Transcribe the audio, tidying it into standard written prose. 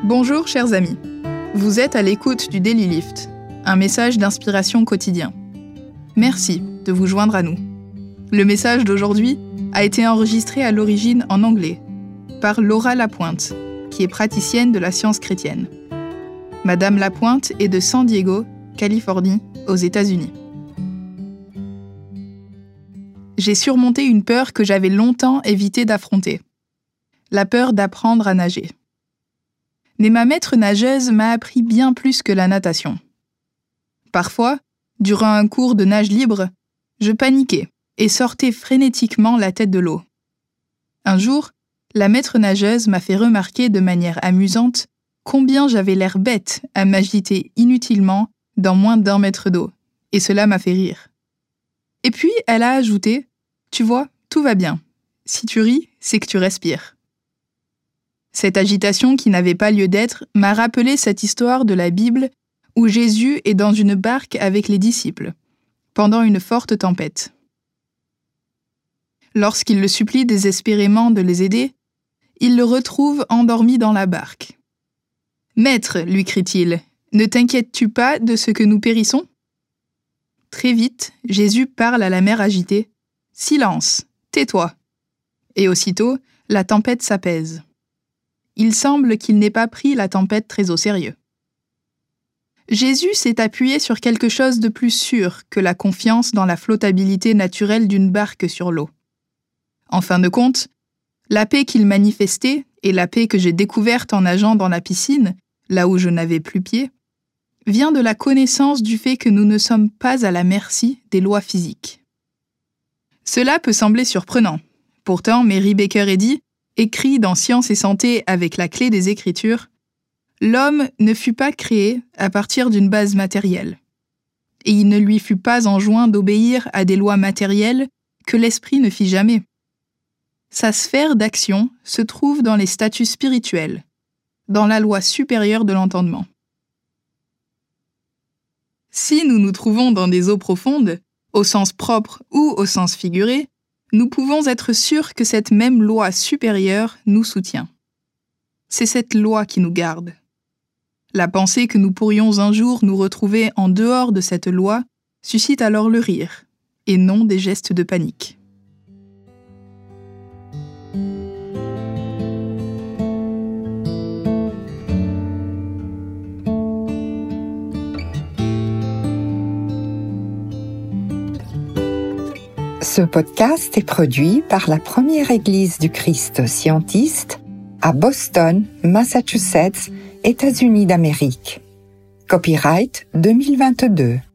Bonjour chers amis, vous êtes à l'écoute du Daily Lift, un message d'inspiration quotidien. Merci de vous joindre à nous. Le message d'aujourd'hui a été enregistré à l'origine en anglais par Laura Lapointe, qui est praticienne de la science chrétienne. Madame Lapointe est de San Diego, Californie, aux États-Unis. J'ai surmonté une peur que j'avais longtemps évité d'affronter. La peur d'apprendre à nager. Mais ma maître nageuse m'a appris bien plus que la natation. Parfois, durant un cours de nage libre, je paniquais et sortais frénétiquement la tête de l'eau. Un jour, la maître nageuse m'a fait remarquer de manière amusante combien j'avais l'air bête à m'agiter inutilement dans moins d'1 mètre d'eau, et cela m'a fait rire. Et puis, elle a ajouté « Tu vois, tout va bien. Si tu ris, c'est que tu respires. » Cette agitation qui n'avait pas lieu d'être m'a rappelé cette histoire de la Bible où Jésus est dans une barque avec les disciples, pendant une forte tempête. Lorsqu'il le supplie désespérément de les aider, il le retrouve endormi dans la barque. « Maître, lui crie-t-il, ne t'inquiètes-tu pas de ce que nous périssons ?» Très vite, Jésus parle à la mer agitée. « Silence, tais-toi !» Et aussitôt, la tempête s'apaise. Il semble qu'il n'ait pas pris la tempête très au sérieux. Jésus s'est appuyé sur quelque chose de plus sûr que la confiance dans la flottabilité naturelle d'une barque sur l'eau. En fin de compte, la paix qu'il manifestait et la paix que j'ai découverte en nageant dans la piscine, là où je n'avais plus pied, vient de la connaissance du fait que nous ne sommes pas à la merci des lois physiques. Cela peut sembler surprenant. Pourtant, Mary Baker Eddy écrit dans Science et Santé avec la clé des Écritures, « L'homme ne fut pas créé à partir d'une base matérielle, et il ne lui fut pas enjoint d'obéir à des lois matérielles que l'esprit ne fit jamais. Sa sphère d'action se trouve dans les statuts spirituels, dans la loi supérieure de l'entendement. » Si nous nous trouvons dans des eaux profondes, au sens propre ou au sens figuré, nous pouvons être sûrs que cette même loi supérieure nous soutient. C'est cette loi qui nous garde. La pensée que nous pourrions un jour nous retrouver en dehors de cette loi suscite alors le rire, et non des gestes de panique. Ce podcast est produit par la Première Église du Christ Scientiste à Boston, Massachusetts, États-Unis d'Amérique. Copyright 2022.